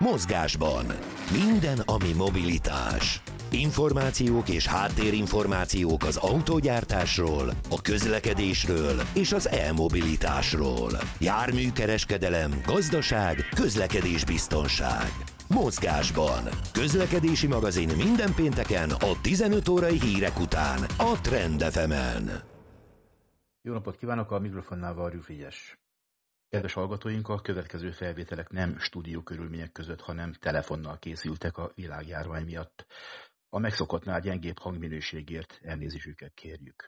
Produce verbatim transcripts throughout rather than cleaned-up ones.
Mozgásban. Minden, ami mobilitás. Információk és háttérinformációk az autógyártásról, a közlekedésről és az e-mobilitásról. Járműkereskedelem, gazdaság, közlekedésbiztonság. Mozgásban. Közlekedési magazin minden pénteken a tizenöt órai hírek után a Trend ef emen. Jó napot kívánok, a mikrofonnál Varjú Frigyes. Kedves hallgatóink, a következő felvételek nem stúdiókörülmények között, hanem telefonnal készültek a világjárvány miatt. A megszokottnál gyengébb hangminőségért elnézésüket kérjük.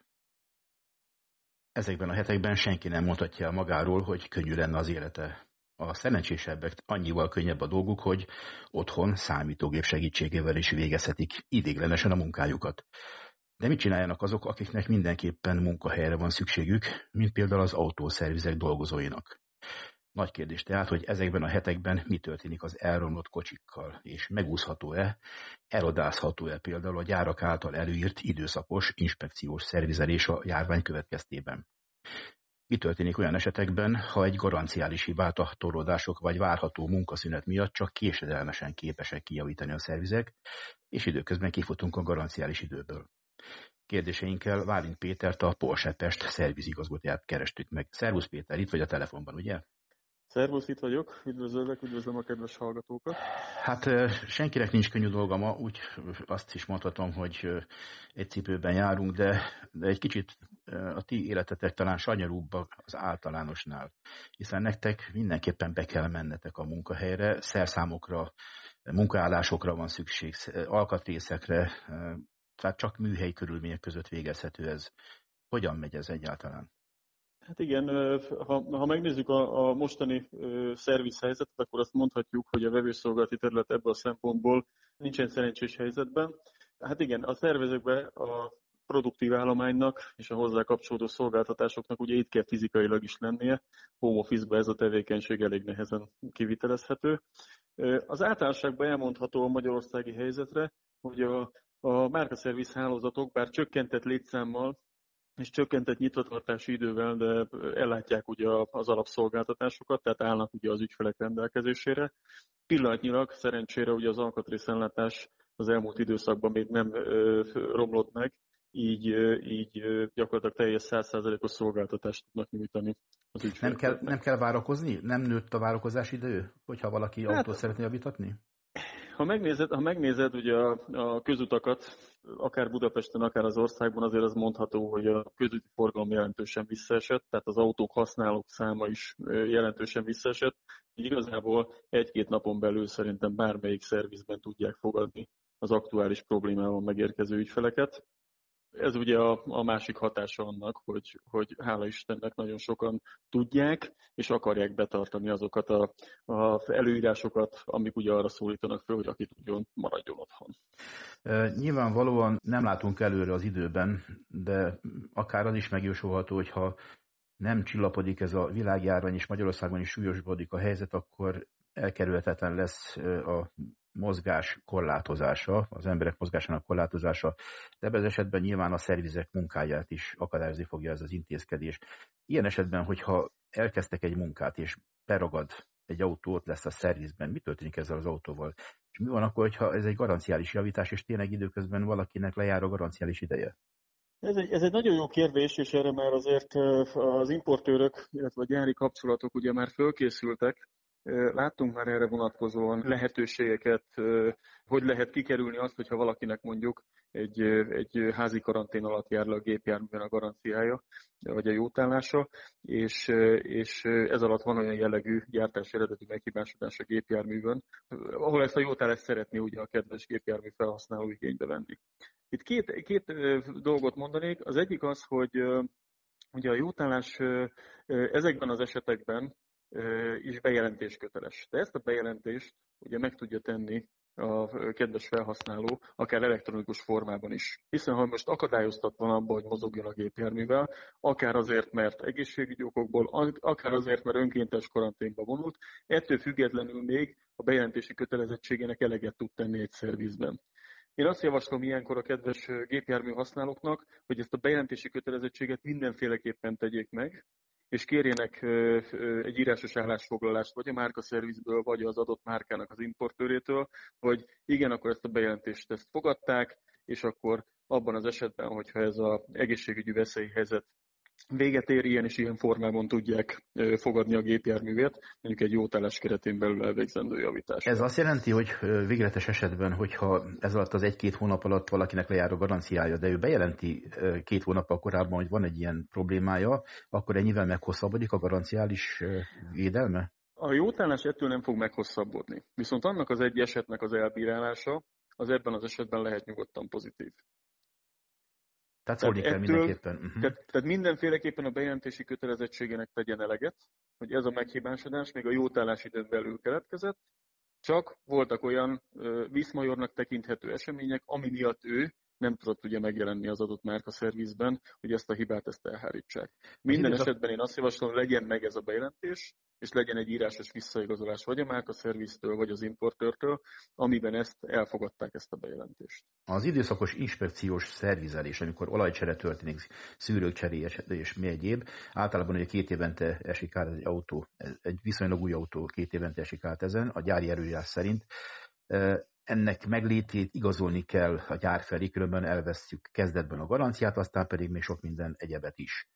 Ezekben a hetekben senki nem mondhatja el magáról, hogy könnyű lenne az élete. A szerencsésebbek annyival könnyebb a dolguk, hogy otthon számítógép segítségével is végezhetik ideiglenesen a munkájukat. De mit csináljanak azok, akiknek mindenképpen munkahelyre van szükségük, mint például az autószervizek dolgozóinak? Nagy kérdés tehát, hogy ezekben a hetekben mi történik az elromlott kocsikkal, és megúszható-e, eladázható-e például a gyárak által előírt időszakos inspekciós szervizelés a járvány következtében. Mi történik olyan esetekben, ha egy garanciális hibát a torlódások vagy várható munkaszünet miatt csak késedelmesen képesek kijavítani a szervizek, és időközben kifutunk a garanciális időből? Kérdéseinkkel Válint Pétert, a Porsche Pest szervizigazgatóját kerestük meg. Szervusz Péter, itt vagy a telefonban, ugye? Szervusz, itt vagyok. Üdvözöllek, üdvözlöm a kedves hallgatókat. Hát senkinek nincs könnyű dolga ma, úgy azt is mondhatom, hogy egy cipőben járunk, de, de egy kicsit a ti életetek talán sanyarúbbak az általánosnál, hiszen nektek mindenképpen be kell mennetek a munkahelyre, szerszámokra, munkaállásokra van szükség, alkatrészekre, tehát csak műhelyi körülmények között végezhető ez. Hogyan megy ez egyáltalán? Hát igen, ha, ha megnézzük a, a mostani szerviz helyzetet, akkor azt mondhatjuk, hogy a vevőszolgálati terület ebből a szempontból nincsen szerencsés helyzetben. Hát igen, a szervezőkben a produktív állománynak és a hozzá kapcsolódó szolgáltatásoknak ugye itt kell fizikailag is lennie. Home office-ben ez a tevékenység elég nehezen kivitelezhető. Az általánosságban elmondható a magyarországi helyzetre, hogy a, a márkaszerviz hálózatok bár csökkentett létszámmal és csökkentett nyitvatartási idővel, de ellátják ugye az alapszolgáltatásokat, tehát állnak ugye az ügyfelek rendelkezésére. Pillanatnyilag szerencsére ugye az alkatrészellátás az elmúlt időszakban még nem ö, romlott meg, így, ö, így ö, gyakorlatilag teljes száz százalékos szolgáltatást tudnak nyújtani az ügyfeleknek. Nem kell, nem kell várakozni? Nem nőtt a várakozási idő, hogyha valaki hát, autót szeretné javítatni? Ha megnézed, ha megnézed ugye a, a közutakat, akár Budapesten, akár az országban, azért az mondható, hogy a közúti forgalom jelentősen visszaesett, tehát az autók használók száma is jelentősen visszaesett. Igazából egy-két napon belül szerintem bármelyik szervizben tudják fogadni az aktuális problémával megérkező ügyfeleket. Ez ugye a, a másik hatása annak, hogy, hogy hála Istennek nagyon sokan tudják és akarják betartani azokat a, a előírásokat, amik ugye arra szólítanak föl, hogy aki tudjon, maradjon otthon. E, nyilvánvalóan nem látunk előre az időben, de akár az is megjósolható, hogyha nem csillapodik ez a világjárvány, és Magyarországon is súlyosbodik a helyzet, akkor elkerülhetetlen lesz a mozgás korlátozása, az emberek mozgásának korlátozása, de ebben az esetben nyilván a szervizek munkáját is akadályozni fogja ez az intézkedés. Ilyen esetben, hogyha elkezdtek egy munkát, és beragad egy autó, ott lesz a szervizben, mi történik ezzel az autóval? És mi van akkor, hogyha ez egy garanciális javítás, és tényleg időközben valakinek lejár a garanciális ideje? Ez egy, ez egy nagyon jó kérdés, és erre már azért az importőrök, illetve a gyári kapcsolatok ugye már fölkészültek. Láttunk már erre vonatkozóan lehetőségeket, hogy lehet kikerülni azt, hogyha valakinek mondjuk egy, egy házi karantén alatt jár le a gépjárműben a garanciája, vagy a jótállása, és, és ez alatt van olyan jellegű gyártási eredetű meghibásodás a gépjárművön, ahol ezt a jótállást szeretné ugye a kedves gépjármű felhasználó igénybe venni. Itt két, két dolgot mondanék. Az egyik az, hogy ugye a jótállás ezekben az esetekben is bejelentés köteles. De ezt a bejelentést ugye meg tudja tenni a kedves felhasználó, akár elektronikus formában is. Hiszen ha most akadályoztat van abban, hogy mozogjon a gépjárművel, akár azért, mert egészségügyi okokból, akár azért, mert önkéntes karanténba vonult, ettől függetlenül még a bejelentési kötelezettségének eleget tud tenni egy szervizben. Én azt javaslom ilyenkor a kedves gépjármű használóknak, hogy ezt a bejelentési kötelezettséget mindenféleképpen tegyék meg, és kérjenek egy írásos állásfoglalást vagy a márkaszervizből, vagy az adott márkának az importőrétől, hogy igen, akkor ezt a bejelentést ezt fogadták, és akkor abban az esetben, hogyha ez az egészségügyi veszélyhelyzet véget ér, ilyen és ilyen formában tudják fogadni a gépjárművet, mondjuk egy jótállás keretén belül elvégzendő javítás. Ez azt jelenti, hogy végletes esetben, hogyha ez alatt az egy-két hónap alatt valakinek lejár a garanciája, de ő bejelenti két hónappal korábban, hogy van egy ilyen problémája, akkor ennyivel meghosszabbodik a garanciális védelme? A jótállás ettől nem fog meghosszabbodni. Viszont annak az egy esetnek az elbírálása, az ebben az esetben lehet nyugodtan pozitív. Tehát szólni kell ettől, mindenképpen. Uh-huh. Tehát, tehát mindenféleképpen a bejelentési kötelezettségének tegyen eleget, hogy ez a meghibásodás még a jótállás időn belül keletkezett, csak voltak olyan ö, vízmajornak tekinthető események, ami miatt ő nem tudott ugye megjelenni az adott márkaszervizben, hogy ezt a hibát ezt elhárítsák. Minden esetben én azt javaslom, hogy legyen meg ez a bejelentés, és legyen egy írásos visszaigazolás vagy a márkaszerviztől, vagy az importőrtől, amiben ezt elfogadták, ezt a bejelentést. Az időszakos inspekciós szervizelés, amikor olajcsere történik, szűrők cseréje és mi egyéb, általában ugye két évente esik át egy autó, egy viszonylag új autó két évente esik át ezen, a gyári előírás szerint. Ennek meglétét igazolni kell a gyár felé, különben elvesszük kezdetben a garanciát, aztán pedig még sok minden egyebet is.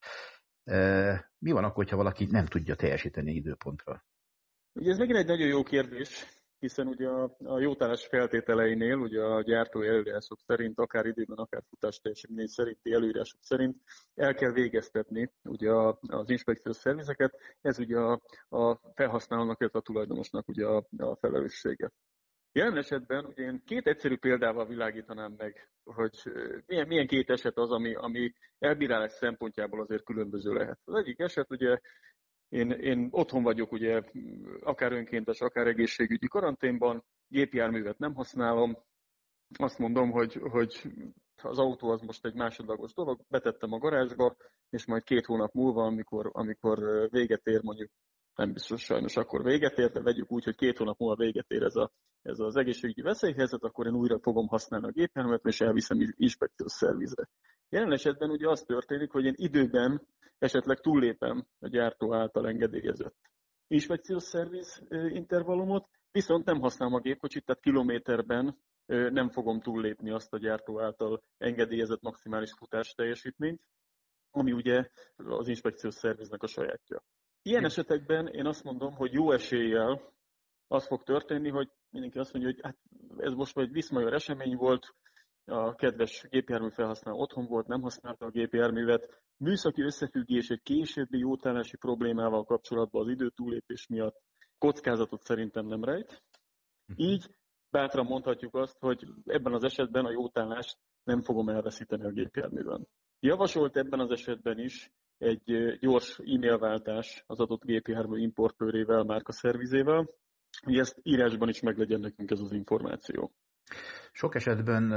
Mi van akkor, ha valaki nem tudja teljesíteni időpontra? Ugye ez megint egy nagyon jó kérdés, hiszen ugye a, a jótállás feltételeinél, ugye a gyártói előírások szerint, akár időben, akár futás teljesítmény szerinti előírások szerint el kell végeztetni ugye a, az inspekciós szervizeket, ez ugye a, a felhasználónak, illetve a tulajdonosnak ugye a, a felelőssége. Jelen esetben ugye én két egyszerű példával világítanám meg, hogy milyen, milyen két eset az, ami, ami elbírálás szempontjából azért különböző lehet. Az egyik eset ugye én, én otthon vagyok ugye akár önkéntes, akár egészségügyi karanténban, gépjárművet nem használom, azt mondom, hogy, hogy az autó az most egy másodlagos dolog, betettem a garázsba, és majd két hónap múlva, amikor, amikor véget ér, mondjuk nem biztos sajnos akkor véget ér, de vegyük úgy, hogy két hónap múlva véget ér ez, a, ez az egészségügyi veszélyhelyzet, akkor én újra fogom használni a gépjárművet, és elviszem inspekciós szervizre. Jelen esetben ugye az történik, hogy én időben esetleg túllépem a gyártó által engedélyezett inspekciós szerviz intervallumot, viszont nem használom a gépkocsit, tehát kilométerben nem fogom túllépni azt a gyártó által engedélyezett maximális futás teljesítményt, ami ugye az inspekciós szerviznek a sajátja. Ilyen esetekben én azt mondom, hogy jó eséllyel az fog történni, hogy mindenki azt mondja, hogy hát ez most egy viszmajor esemény volt, a kedves gépjármű felhasználó otthon volt, nem használta a gépjárművet, műszaki összefüggés egy későbbi jótállási problémával kapcsolatban az idő túllépés miatt kockázatot szerintem nem rejt. Így bátran mondhatjuk azt, hogy ebben az esetben a jótállást nem fogom elveszíteni a gépjárműben. Javasolt ebben az esetben is egy gyors e-mailváltás az adott gépjármű importőrével, márkaszervizével, hogy ezt írásban is meglegyen nekünk ez az információ. Sok esetben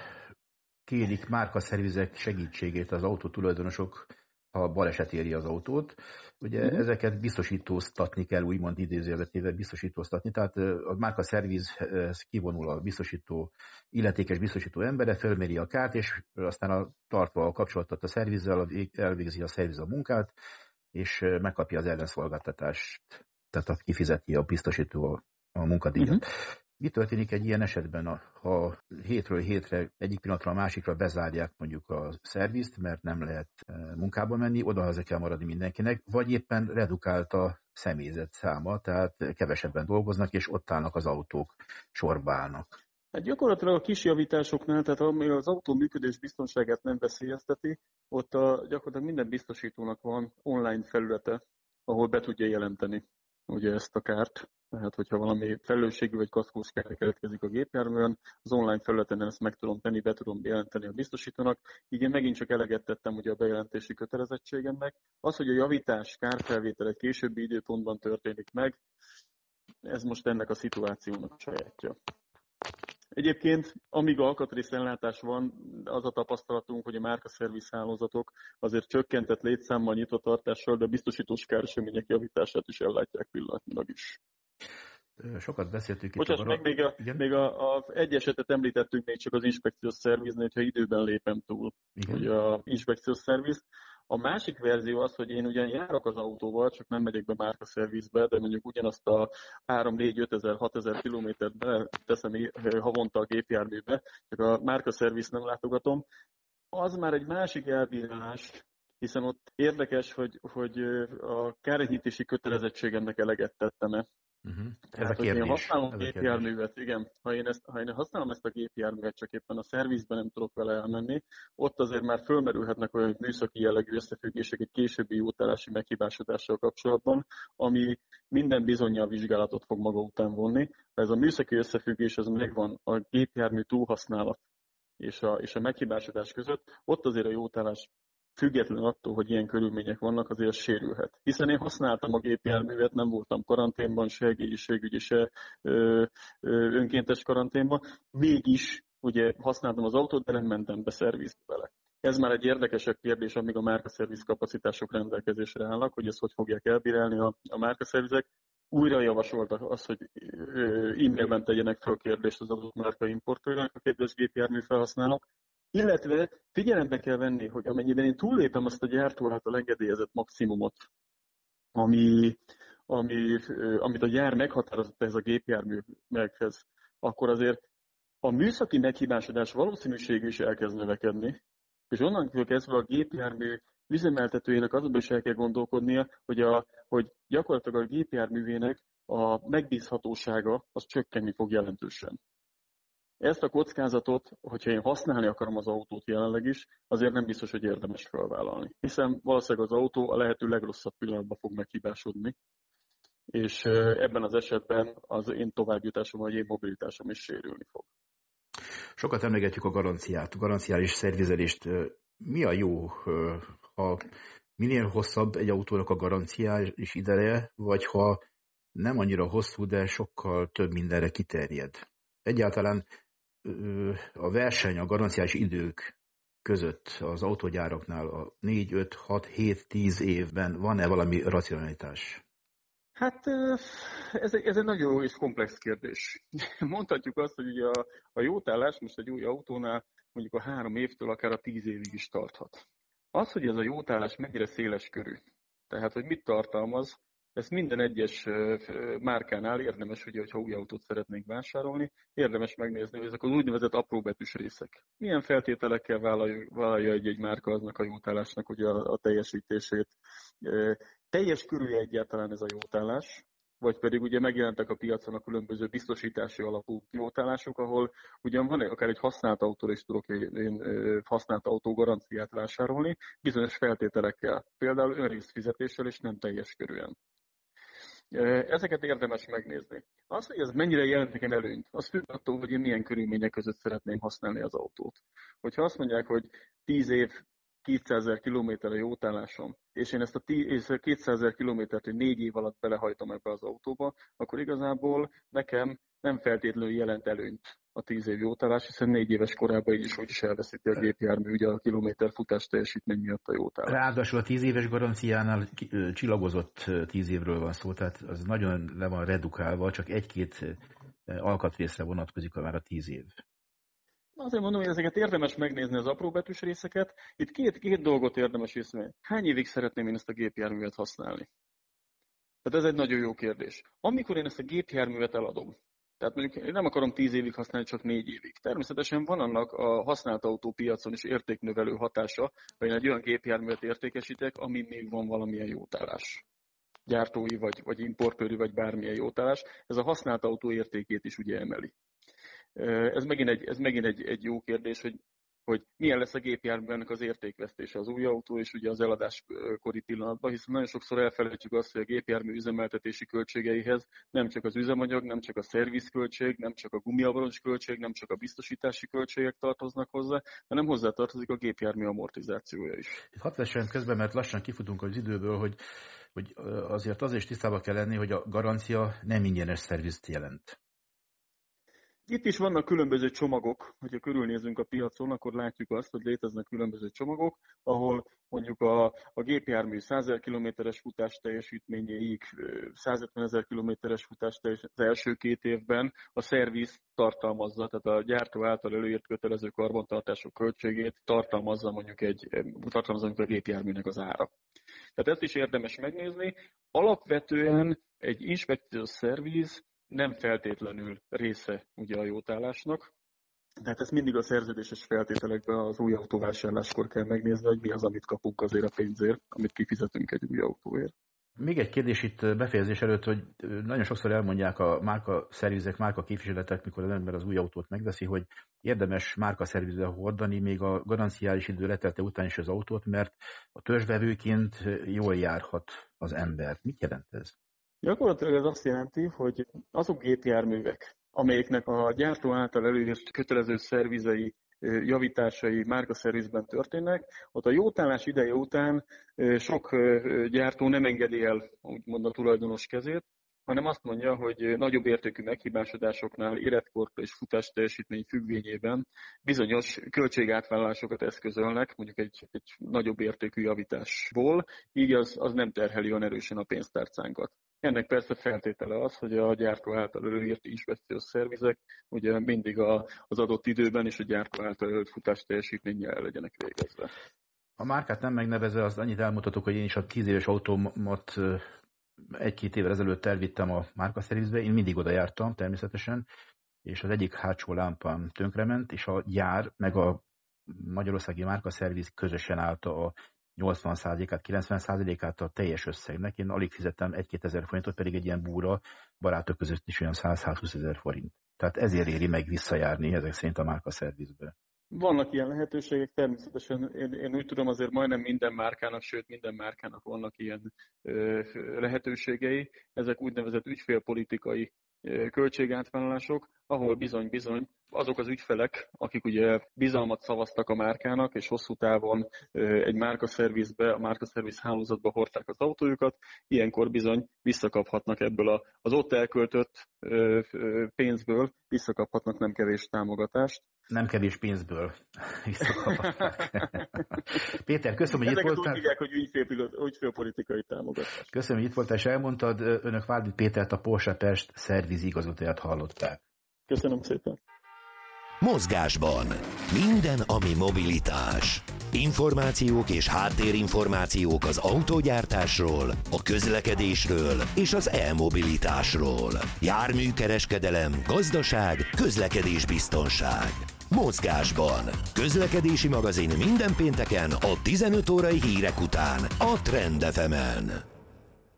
kérik márkaszervizek segítségét az autó tulajdonosok, ha baleset éri az autót. Ugye uh-huh. ezeket biztosítóztatni kell, úgymond idézőjelbetéve biztosítóztatni. Tehát a márkaszerviz kivonul a biztosító, illetékes biztosító embere, fölméri a kárt, és aztán a, tartva a kapcsolatot a szervizzel, elvégzi a szerviz a munkát, és megkapja az ellenszolgáltatást, tehát kifizeti a biztosító a, a munkadíjat. Uh-huh. Mi történik egy ilyen esetben, ha hétről hétre, egyik pillanatra a másikra bezárják mondjuk a szervizt, mert nem lehet munkába menni, odahaza kell maradni mindenkinek, vagy éppen redukált a személyzet száma, tehát kevesebben dolgoznak, és ott állnak az autók, sorba állnak. Hát gyakorlatilag a kis javításoknál, tehát ami az autó működés biztonságát nem veszélyezteti, ott a, gyakorlatilag minden biztosítónak van online felülete, ahol be tudja jelenteni ugye ezt a kárt. Tehát, hogyha valami felelősségű vagy kaszkós kár keletkezik a gépjárműön, az online felületen ezt meg tudom tenni, be tudom bejelenteni a biztosítónak. Így én megint csak eleget tettem ugye a bejelentési kötelezettségemnek. Az, hogy a javítás, kárfelvétel egy későbbi időpontban történik meg, ez most ennek a szituációnak a sajátja. Egyébként, amíg alkatrészellátás van, az a tapasztalatunk, hogy a márkaszerviz hálózatok azért csökkentett létszámmal, nyitvatartással, de biztosítós káresemények javítását is ellátják pillanatnyilag is. Sokat beszéltünk itt. Bocsáss, meg még, a, még a, a egy esetet említettünk még csak az inspekciós szerviznél, hogyha időben lépem túl, hogy a inspekciós szerviz. A másik verzió az, hogy én ugyan járok az autóval, csak nem megyek be márkaszervizbe, de mondjuk ugyanazt a három, négy, ötezer, hatezer kilométert beteszem havonta a gépjárműbe, csak a márkaszervizt nem látogatom. Az már egy másik elbírálás, hiszen ott érdekes, hogy, hogy a kárenyhítési kötelezettségemnek eleget tettem-e. Uh-huh. Ez Tehát, a kérdés. Hogy én használom Ez a gépjárművet, igen, ha én, ezt, ha én használom ezt a gépjárművet, csak éppen a szervizben nem tudok vele elmenni, ott azért már fölmerülhetnek olyan műszaki jellegű összefüggések egy későbbi jótállási meghibásodással kapcsolatban, ami minden bizonnyal vizsgálatot fog maga után vonni. Ez a műszaki összefüggés az megvan a gépjármű túlhasználat és a, és a meghibásodás között, ott azért a jótállás független attól, hogy ilyen körülmények vannak, azért sérülhet. Hiszen én használtam a gépjárművet, nem voltam karanténban, se egészségügyi, se ö, ö, önkéntes karanténban. Mégis ugye használtam az autót, de nem mentem be szervizbe vele. Ez már egy érdekesebb kérdés, amíg a márkaszerviz kapacitások rendelkezésre állnak, hogy ezt hogy fogják elbírálni a, a márkaszervizek. Újra javasoltak azt, hogy e-mailben tegyenek fel kérdést az adott márka importőrnek, a kedves gépjármű felhasználók. Illetve figyelembe kell venni, hogy amennyiben én túllépem azt a gyártó által engedélyezett maximumot, ami, ami, amit a gyár meghatározott ez a gépjárművekhez, akkor azért a műszaki meghibásodás valószínűsége is elkezd növekedni, és onnantól kezdve a gépjármű üzemeltetőjének azonban is el kell gondolkodnia, hogy, a, hogy gyakorlatilag a gépjárművének a megbízhatósága az csökkenni fog jelentősen. Ezt a kockázatot, hogyha én használni akarom az autót jelenleg is, azért nem biztos, hogy érdemes felvállalni. Hiszen valószínűleg az autó a lehető legrosszabb pillanatban fog meghibásodni, és ebben az esetben az én továbbjutásom, vagy én mobilitásom is sérülni fog. Sokat emlegetjük a garanciát, a garanciális szervizelést. Mi a jó, ha minél hosszabb egy autónak a garanciális ideje, vagy ha nem annyira hosszú, de sokkal több mindenre kiterjed? Egyáltalán a verseny, a garanciális idők között az autógyáraknál a négy, öt, hat, hét, tíz évben van-e valami racionalitás? Hát ez egy, ez egy nagyon jó és komplex kérdés. Mondhatjuk azt, hogy ugye a, a jótállás most egy új autónál mondjuk a három évtől akár a tíz évig is tarthat. Az, hogy ez a jótállás mennyire széles körű, tehát hogy mit tartalmaz, ezt minden egyes márkánál érdemes, ugye, hogyha új autót szeretnénk vásárolni, érdemes megnézni, hogy ezek az úgynevezett apróbetűs részek. Milyen feltételekkel vállalja, vállalja egy-egy márka aznak a jótállásnak ugye a, a teljesítését. Teljes körű egyáltalán ez a jótállás, vagy pedig ugye megjelentek a piacon a különböző biztosítási alapú jótállások, ahol ugyan van akár egy használt autóra is tudok én használt autó garanciát vásárolni, bizonyos feltételekkel, például önrészfizetéssel és nem teljes körűen. Ezeket érdemes megnézni. Az, hogy ez mennyire jelent nekem előnyt, az függ attól, hogy én milyen körülmények között szeretném használni az autót. Hogyha azt mondják, hogy tíz év, kétszázezer kilométer a jótállásom, és én ezt a kétszázezer kilométert négy év alatt belehajtom ebbe az autóba, akkor igazából nekem nem feltétlenül jelent előnyt a tíz év jótállás, hiszen négy éves korában így is úgy is elveszíti a gépjármű ugye a kilométer futás teljesítmény miatt a jótállás. Ráadásul a tíz éves garanciánál csillagozott tíz évről van szó, tehát az nagyon le van redukálva, csak egy-két alkatrészre vonatkozik már a tíz év. Azért mondom, hogy ezeket érdemes megnézni az apróbetűs részeket. Itt két, két dolgot érdemes észrevenni. Hány évig szeretném én ezt a gépjárművet használni? Tehát ez egy nagyon jó kérdés. Amikor én ezt a gépjárművet eladom, tehát mondjuk én nem akarom tíz évig használni, csak négy évig. Természetesen van annak a használt autópiacon is értéknövelő hatása, ha én egy olyan gépjárművet értékesítek, amin még van valamilyen jótállás. Gyártói, vagy, vagy importőri, vagy bármilyen jótállás. Ez a használt autó értékét is ugye emeli. Ez megint egy, ez megint egy, egy jó kérdés, hogy, hogy milyen lesz a gépjárműnek az értékvesztése az új autó és ugye az eladáskori pillanatban, hiszen nagyon sokszor elfelejtjük azt, hogy a gépjármű üzemeltetési költségeihez nem csak az üzemanyag, nem csak a szervizköltség, nem csak a gumiabroncs költség, nem csak a biztosítási költségek tartoznak hozzá, hanem hozzá tartozik a gépjármű amortizációja is. Hadd vessem közben, mert lassan kifutunk az időből, hogy, hogy azért azért is tisztában kell lenni, hogy a garancia nem ingyenes szervizt jelent. Itt is vannak különböző csomagok, hogyha körülnézünk a piacon, akkor látjuk azt, hogy léteznek különböző csomagok, ahol mondjuk a, a gépjármű százezer kilométeres futás teljesítményéig, százötvenezer kilométeres futás teljesítményéig az első két évben a szerviz tartalmazza, tehát a gyártó által előírt kötelező karbantartások költségét tartalmazza mondjuk egy tartalmazza mondjuk a gépjárműnek az ára. Tehát ezt is érdemes megnézni. Alapvetően egy inspekciós szerviz nem feltétlenül része ugye a jótállásnak. Tehát ezt mindig a szerződéses feltételekben az új autóvásárláskor kell megnézni, hogy mi az, amit kapunk azért a pénzért, amit kifizetünk egy új autóért. Még egy kérdés itt befejezés előtt, hogy nagyon sokszor elmondják a márka szervizek, márka képviseletek, mikor az ember az új autót megveszi, hogy érdemes márka szervizre hordani, még a garanciális idő letelte után is az autót, mert a törzsvevőként jól járhat az ember. Mit jelent ez? Gyakorlatilag ez azt jelenti, hogy azok gépjárművek, amelyeknek a gyártó által előírt kötelező szervizei, javításai márkaszervizben történnek, ott a jótállás ideje után sok gyártó nem engedi el úgymond a tulajdonos kezét, hanem azt mondja, hogy nagyobb értékű meghibásodásoknál, életkortól és futásteljesítmény függvényében bizonyos költségátvállalásokat eszközölnek, mondjuk egy, egy nagyobb értékű javításból, így az, az nem terheli olyan erősen a pénztárcánkat. Ennek persze feltétele az, hogy a gyártó által előírt inspekciós szervizek ugye mindig a, az adott időben és a gyártó által előírt futásteljesítménnyel legyenek végezve. A márkát nem megnevezve, azt annyit elmutatok, hogy én is a tíz éves autómat egy-két évvel ezelőtt elvittem a márkaszervizbe, én mindig oda jártam természetesen, és az egyik hátsó lámpám tönkrement, és a gyár meg a magyarországi márkaszerviz közösen állta a nyolcvan százalékát, kilencven százalékát a teljes összegnek. Én alig fizettem egy-két ezer forintot, pedig egy ilyen búra barátok között is olyan száz-százhúsz ezer forint. Tehát ezért éri meg visszajárni ezek szerint a márkaszervizbe. Vannak ilyen lehetőségek, természetesen én, én úgy tudom, azért majdnem minden márkának, sőt minden márkának vannak ilyen ö, lehetőségei. Ezek úgynevezett ügyfélpolitikai ö, költségátvállalások, ahol bizony-bizony azok az ügyfelek, akik ugye bizalmat szavaztak a márkának, és hosszú távon ö, egy márkaszervizbe, a márkaszerviz hálózatba hordták az autójukat, ilyenkor bizony visszakaphatnak ebből a, az ott elköltött ö, ö, pénzből, visszakaphatnak nem kevés támogatást. Nem kevés pénzből visszakaphatnak. Péter, köszönöm, hogy itt voltál. Ezeket úgy hívják, hogy ügyfélpolitikai támogatás. Köszönöm, hogy itt voltál, és elmondtad. Önök Várdi Pétert, a Porsche Pest szerviz igazgatóját hallották. Köszönöm szépen. Mozgásban. Minden, ami mobilitás. Információk és háttérinformációk az autógyártásról, a közlekedésről és az e-mobilitásról. Járműkereskedelem, gazdaság, közlekedésbiztonság. Mozgásban. Közlekedési magazin minden pénteken a tizenöt órai hírek után a Trend ef emen.